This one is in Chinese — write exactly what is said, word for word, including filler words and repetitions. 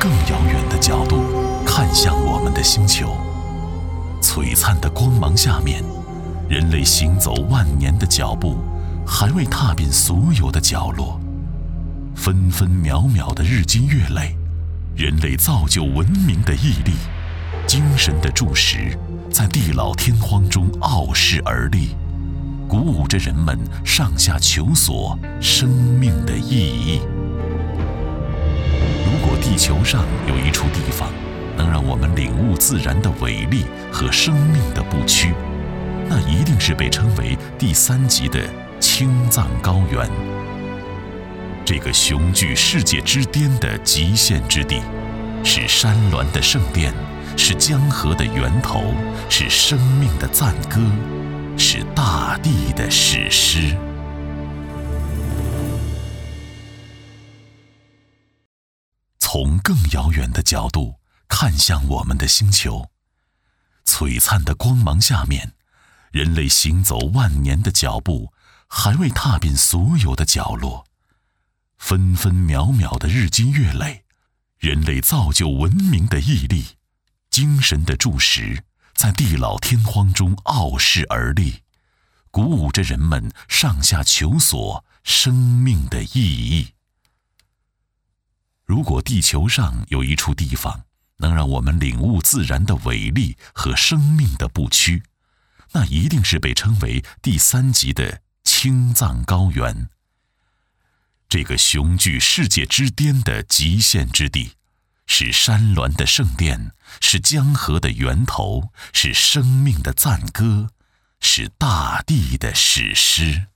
更遥远的角度看向我们的星球，璀璨的光芒下面，人类行走万年的脚步还未踏遍所有的角落。分分秒秒的日积月累，人类造就文明的毅力，精神的柱石在地老天荒中傲视而立，鼓舞着人们上下求索生命的意义。如果地球上有一处地方能让我们领悟自然的伟力和生命的不屈，那一定是被称为第三极的青藏高原。这个雄踞世界之巅的极限之地，是山峦的圣殿，是江河的源头，是生命的赞歌，是大地的史诗。从更遥远的角度看向我们的星球，璀璨的光芒下面，人类行走万年的脚步还未踏遍所有的角落。分分秒秒的日积月累，人类造就文明的毅力，精神的柱石在地老天荒中傲视而立，鼓舞着人们上下求索生命的意义。如果地球上有一处地方能让我们领悟自然的伟力和生命的不屈，那一定是被称为第三极的青藏高原。这个雄踞世界之巅的极限之地，是山峦的圣殿，是江河的源头，是生命的赞歌，是大地的史诗。